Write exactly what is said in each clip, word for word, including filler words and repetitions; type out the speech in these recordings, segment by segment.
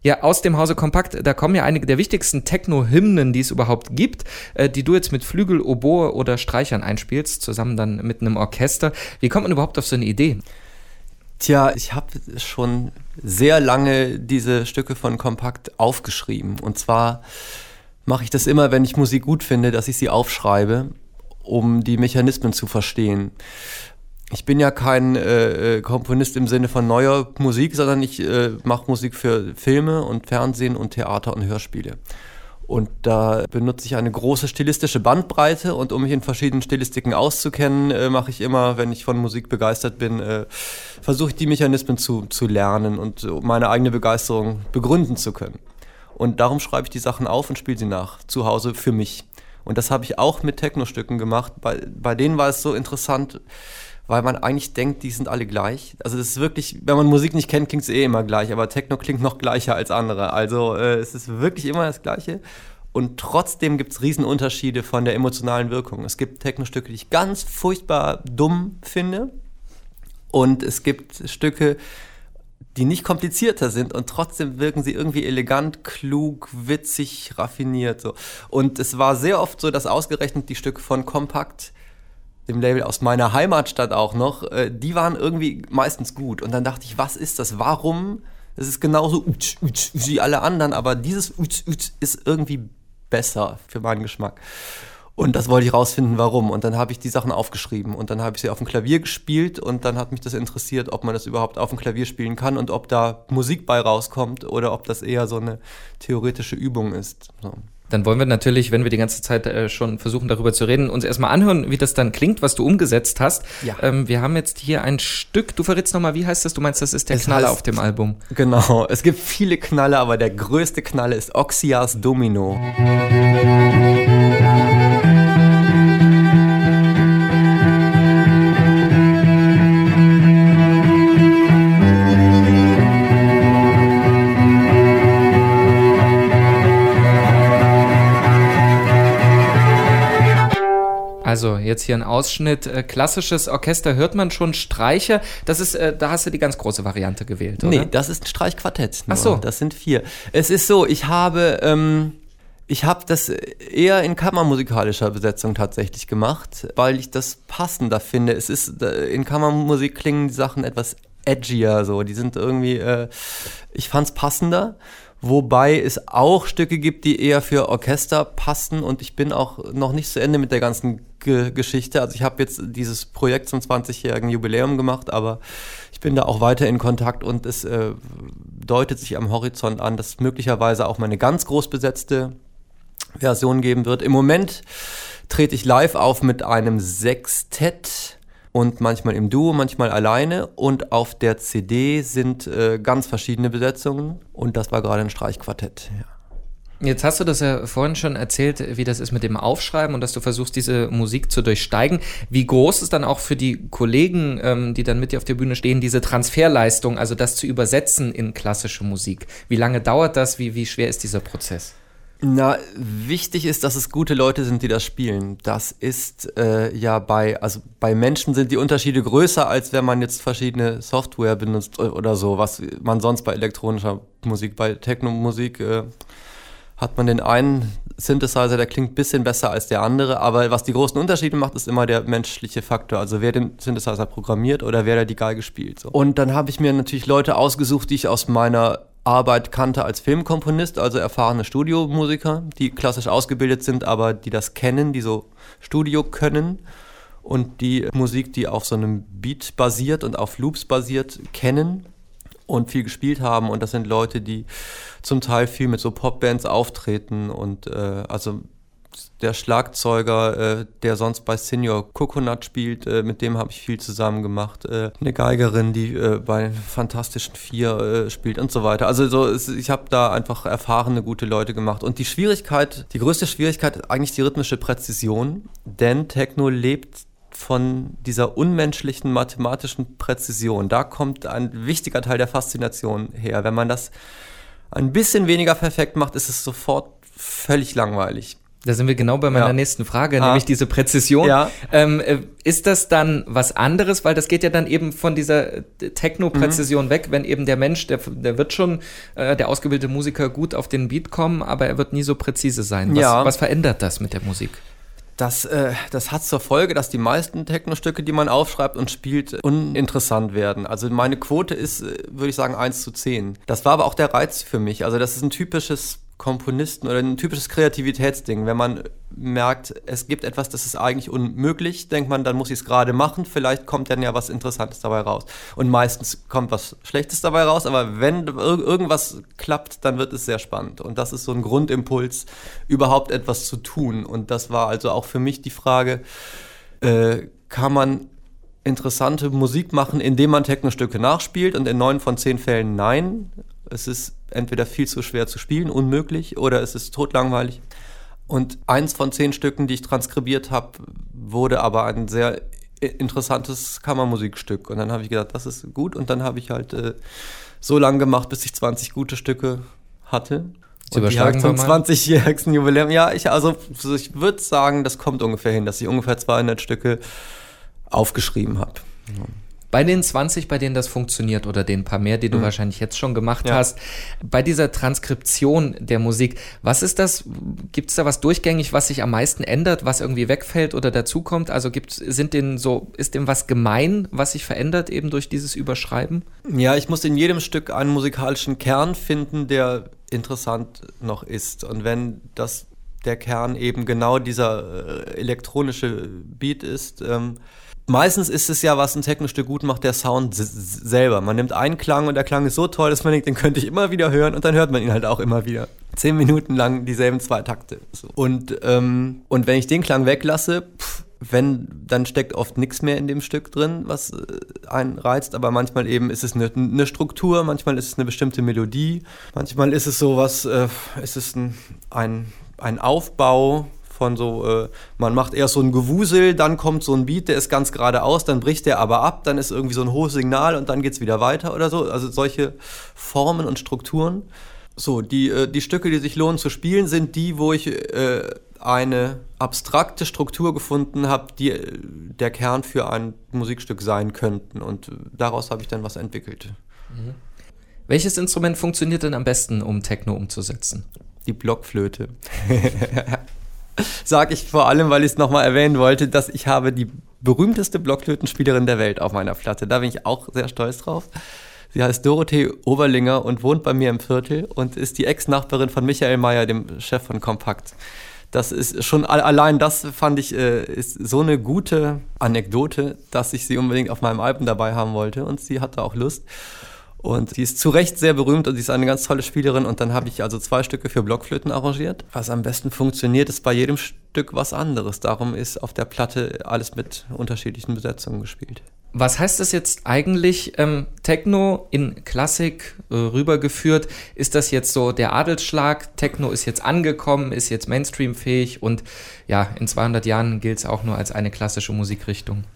Ja, aus dem Hause Kompakt, da kommen ja einige der wichtigsten Techno-Hymnen, die es überhaupt gibt, äh, die du jetzt mit Flügel, Oboe oder Streichern einspielst, zusammen dann mit einem Orchester. Wie kommt man überhaupt auf so eine Idee? Tja, ich habe schon sehr lange diese Stücke von Kompakt aufgeschrieben. Und zwar mache ich das immer, wenn ich Musik gut finde, dass ich sie aufschreibe, um die Mechanismen zu verstehen. Ich bin ja kein äh, Komponist im Sinne von neuer Musik, sondern ich äh, mache Musik für Filme und Fernsehen und Theater und Hörspiele. Und da benutze ich eine große stilistische Bandbreite und um mich in verschiedenen Stilistiken auszukennen, äh, mache ich immer, wenn ich von Musik begeistert bin, äh, versuche ich die Mechanismen zu, zu lernen und meine eigene Begeisterung begründen zu können. Und darum schreibe ich die Sachen auf und spiele sie nach, zu Hause für mich. Und das habe ich auch mit Techno-Stücken gemacht. Bei, bei denen war es so interessant, weil man eigentlich denkt, die sind alle gleich. Also das ist wirklich, wenn man Musik nicht kennt, klingt es eh immer gleich, aber Techno klingt noch gleicher als andere. Also äh, es ist wirklich immer das Gleiche. Und trotzdem gibt es Riesenunterschiede von der emotionalen Wirkung. Es gibt Techno-Stücke, die ich ganz furchtbar dumm finde. Und es gibt Stücke, die nicht komplizierter sind und trotzdem wirken sie irgendwie elegant, klug, witzig, raffiniert. So. Und es war sehr oft so, dass ausgerechnet die Stücke von Kompakt, dem Label aus meiner Heimatstadt auch noch, äh, die waren irgendwie meistens gut. Und dann dachte ich, was ist das? Warum? Es ist genauso utsch, utsch, wie alle anderen, aber dieses utsch, utsch ist irgendwie besser für meinen Geschmack. Und das wollte ich rausfinden, warum. Und dann habe ich die Sachen aufgeschrieben und dann habe ich sie auf dem Klavier gespielt und dann hat mich das interessiert, ob man das überhaupt auf dem Klavier spielen kann und ob da Musik bei rauskommt oder ob das eher so eine theoretische Übung ist. So. Dann wollen wir natürlich, wenn wir die ganze Zeit äh, schon versuchen, darüber zu reden, uns erstmal anhören, wie das dann klingt, was du umgesetzt hast. Ja. Ähm, wir haben jetzt hier ein Stück, du verrätst nochmal, wie heißt das? Du meinst, das ist der es Knaller heißt, auf dem Album. Genau, es gibt viele Knaller, aber der größte Knaller ist Oxias Domino. Also jetzt hier ein Ausschnitt, äh, klassisches Orchester, hört man schon Streicher, das ist, äh, da hast du die ganz große Variante gewählt, oder? Nee, das ist ein Streichquartett. Nur. Ach so. Das sind vier. Es ist so, ich habe, ähm, ich habe das eher in kammermusikalischer Besetzung tatsächlich gemacht, weil ich das passender finde. Es ist, in Kammermusik klingen die Sachen etwas edgier, so, die sind irgendwie, äh, ich fand's passender. Wobei es auch Stücke gibt, die eher für Orchester passen und ich bin auch noch nicht zu Ende mit der ganzen Ge- Geschichte. Also ich habe jetzt dieses Projekt zum zwanzigjährigen Jubiläum gemacht, aber ich bin da auch weiter in Kontakt und es äh, deutet sich am Horizont an, dass es möglicherweise auch mal eine ganz groß besetzte Version geben wird. Im Moment trete ich live auf mit einem Sextett. Und manchmal im Duo, manchmal alleine. Und auf der C D sind äh, ganz verschiedene Besetzungen. Und das war gerade ein Streichquartett. Ja. Jetzt hast du das ja vorhin schon erzählt, wie das ist mit dem Aufschreiben und dass du versuchst, diese Musik zu durchsteigen. Wie groß ist dann auch für die Kollegen, ähm, die dann mit dir auf der Bühne stehen, diese Transferleistung, also das zu übersetzen in klassische Musik? Wie lange dauert das? Wie, wie schwer ist dieser Prozess? Na, wichtig ist, dass es gute Leute sind, die das spielen. Das ist äh, ja bei, also bei Menschen sind die Unterschiede größer, als wenn man jetzt verschiedene Software benutzt oder so, was man sonst bei elektronischer Musik, bei Techno-Musik äh, hat man den einen Synthesizer, der klingt ein bisschen besser als der andere, aber was die großen Unterschiede macht, ist immer der menschliche Faktor, also wer den Synthesizer programmiert oder wer da die Geige spielt. So. Und dann habe ich mir natürlich Leute ausgesucht, die ich aus meiner Arbeit kannte als Filmkomponist, also erfahrene Studiomusiker, die klassisch ausgebildet sind, aber die das kennen, die so Studio können und die Musik, die auf so einem Beat basiert und auf Loops basiert, kennen und viel gespielt haben. Und das sind Leute, die zum Teil viel mit so Popbands auftreten und äh, also der Schlagzeuger, äh, der sonst bei Senior Coconut spielt, äh, mit dem habe ich viel zusammen gemacht. Äh, eine Geigerin, die äh, bei Fantastischen Vier äh, spielt und so weiter. Also so, es, ich habe da einfach erfahrene, gute Leute gemacht. Und die Schwierigkeit, die größte Schwierigkeit ist eigentlich die rhythmische Präzision, denn Techno lebt von dieser unmenschlichen mathematischen Präzision. Da kommt ein wichtiger Teil der Faszination her. Wenn man das ein bisschen weniger perfekt macht, ist es sofort völlig langweilig. Da sind wir genau bei meiner ja. nächsten Frage, ah. nämlich diese Präzision. Ja. Ähm, ist das dann was anderes? Weil das geht ja dann eben von dieser Techno-Präzision mhm. weg, wenn eben der Mensch, der, der wird schon, äh, der ausgebildete Musiker, gut auf den Beat kommen, aber er wird nie so präzise sein. Was, ja. was verändert das mit der Musik? Das, äh, das hat zur Folge, dass die meisten Techno-Stücke, die man aufschreibt und spielt, uninteressant werden. Also meine Quote ist, würde ich sagen, eins zu zehn. Das war aber auch der Reiz für mich. Also das ist ein typisches Komponisten oder ein typisches Kreativitätsding. Wenn man merkt, es gibt etwas, das ist eigentlich unmöglich, denkt man, dann muss ich es gerade machen, vielleicht kommt dann ja was Interessantes dabei raus. Und meistens kommt was Schlechtes dabei raus, aber wenn ir- irgendwas klappt, dann wird es sehr spannend. Und das ist so ein Grundimpuls, überhaupt etwas zu tun. Und das war also auch für mich die Frage, äh, kann man interessante Musik machen, indem man Techno-Stücke nachspielt? Und in neun von zehn Fällen nein. Es ist entweder viel zu schwer zu spielen, unmöglich, oder es ist totlangweilig. Und eins von zehn Stücken, die ich transkribiert habe, wurde aber ein sehr interessantes Kammermusikstück. Und dann habe ich gedacht, das ist gut. Und dann habe ich halt äh, so lange gemacht, bis ich zwanzig gute Stücke hatte. Das und die habe ich zum zwanzigjährigen Jubiläum. Ja, ich, also ich würde sagen, das kommt ungefähr hin, dass ich ungefähr zweihundert Stücke aufgeschrieben habe. Ja. Bei den zwanzig, bei denen das funktioniert oder den paar mehr, die du mhm. wahrscheinlich jetzt schon gemacht ja. hast, bei dieser Transkription der Musik, was ist das? Gibt es da was durchgängig, was sich am meisten ändert, was irgendwie wegfällt oder dazukommt? Also gibt, sind denen so, ist dem was gemein, was sich verändert eben durch dieses Überschreiben? Ja, ich muss in jedem Stück einen musikalischen Kern finden, der interessant noch ist. Und wenn das der Kern eben genau dieser äh, elektronische Beat ist, ähm, meistens ist es ja, was ein Techno-Stück gut macht, der Sound s- selber. Man nimmt einen Klang und der Klang ist so toll, dass man denkt, den könnte ich immer wieder hören, und dann hört man ihn halt auch immer wieder. Zehn Minuten lang dieselben zwei Takte. So. Und, ähm, und wenn ich den Klang weglasse, pff, wenn, dann steckt oft nichts mehr in dem Stück drin, was äh, einen reizt, aber manchmal eben ist es eine, eine Struktur, manchmal ist es eine bestimmte Melodie, manchmal ist es sowas, äh, ist es ein, ein, ein Aufbau von so, äh, man macht erst so ein Gewusel, dann kommt so ein Beat, der ist ganz geradeaus, dann bricht der aber ab, dann ist irgendwie so ein hohes Signal und dann geht's wieder weiter oder so. Also solche Formen und Strukturen. So, die, äh, die Stücke, die sich lohnen zu spielen, sind die, wo ich äh, eine abstrakte Struktur gefunden habe, die äh, der Kern für ein Musikstück sein könnten. Und daraus habe ich dann was entwickelt. Mhm. Welches Instrument funktioniert denn am besten, um Techno umzusetzen? Die Blockflöte. Sag ich vor allem, weil ich es nochmal erwähnen wollte, dass ich habe die berühmteste Blockflötenspielerin der Welt auf meiner Platte. Da bin ich auch sehr stolz drauf. Sie heißt Dorothee Oberlinger und wohnt bei mir im Viertel und ist die Ex-Nachbarin von Michael Mayer, dem Chef von Kompakt. Das ist schon, allein das fand ich, ist so eine gute Anekdote, dass ich sie unbedingt auf meinem Album dabei haben wollte, und sie hatte auch Lust. Und sie ist zu Recht sehr berühmt und sie ist eine ganz tolle Spielerin. Und dann habe ich also zwei Stücke für Blockflöten arrangiert. Was am besten funktioniert, ist bei jedem Stück was anderes. Darum ist auf der Platte alles mit unterschiedlichen Besetzungen gespielt. Was heißt das jetzt eigentlich, ähm, Techno in Klassik äh, rübergeführt? Ist das jetzt so der Adelsschlag? Techno ist jetzt angekommen, ist jetzt Mainstream-fähig und ja, in zweihundert Jahren gilt es auch nur als eine klassische Musikrichtung?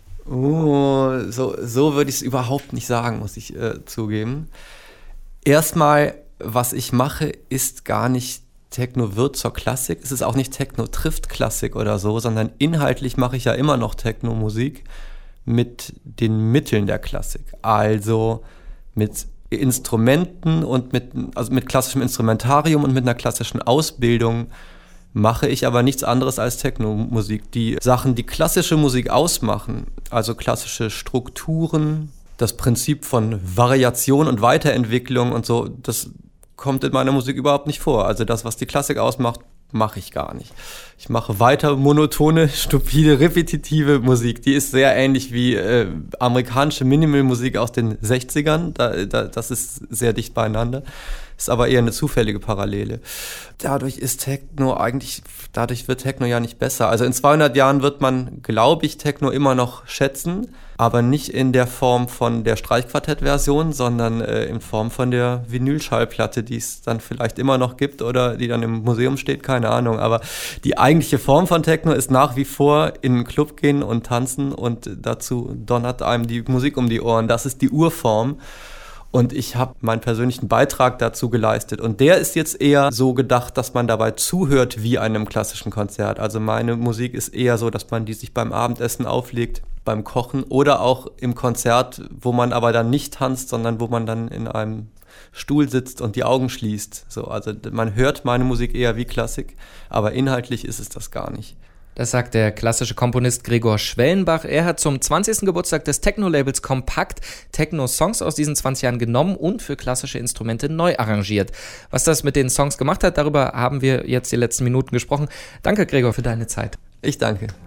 Oh, so, so würde ich es überhaupt nicht sagen, muss ich äh, zugeben. Erstmal, was ich mache, ist gar nicht Techno wird zur Klassik. Es ist auch nicht Techno trifft Klassik oder so, sondern inhaltlich mache ich ja immer noch Techno-Musik mit den Mitteln der Klassik. Also mit Instrumenten und mit, also mit klassischem Instrumentarium und mit einer klassischen Ausbildung mache ich aber nichts anderes als Techno-Musik. Die Sachen, die klassische Musik ausmachen, also klassische Strukturen, das Prinzip von Variation und Weiterentwicklung und so, das kommt in meiner Musik überhaupt nicht vor. Also das, was die Klassik ausmacht, mache ich gar nicht. Ich mache weiter monotone, stupide, repetitive Musik. Die ist sehr ähnlich wie äh, amerikanische Minimal-Musik aus den sechzigern. Da, da, das ist sehr dicht beieinander. Ist aber eher eine zufällige Parallele. Dadurch ist Techno eigentlich, dadurch wird Techno ja nicht besser. Also in zweihundert Jahren wird man, glaube ich, Techno immer noch schätzen, aber nicht in der Form von der Streichquartett-Version, sondern äh, in Form von der Vinylschallplatte, die es dann vielleicht immer noch gibt oder die dann im Museum steht, keine Ahnung. Aber die eigentliche Form von Techno ist nach wie vor in einen Club gehen und tanzen und dazu donnert einem die Musik um die Ohren. Das ist die Urform. Und ich habe meinen persönlichen Beitrag dazu geleistet. Und der ist jetzt eher so gedacht, dass man dabei zuhört wie einem klassischen Konzert. Also meine Musik ist eher so, dass man die sich beim Abendessen auflegt, beim Kochen oder auch im Konzert, wo man aber dann nicht tanzt, sondern wo man dann in einem Stuhl sitzt und die Augen schließt. So, also man hört meine Musik eher wie Klassik, aber inhaltlich ist es das gar nicht. Das sagt der klassische Komponist Gregor Schwellenbach. Er hat zum zwanzigsten Geburtstag des Techno-Labels Kompakt Techno-Songs aus diesen zwanzig Jahren genommen und für klassische Instrumente neu arrangiert. Was das mit den Songs gemacht hat, darüber haben wir jetzt die letzten Minuten gesprochen. Danke, Gregor, für deine Zeit. Ich danke.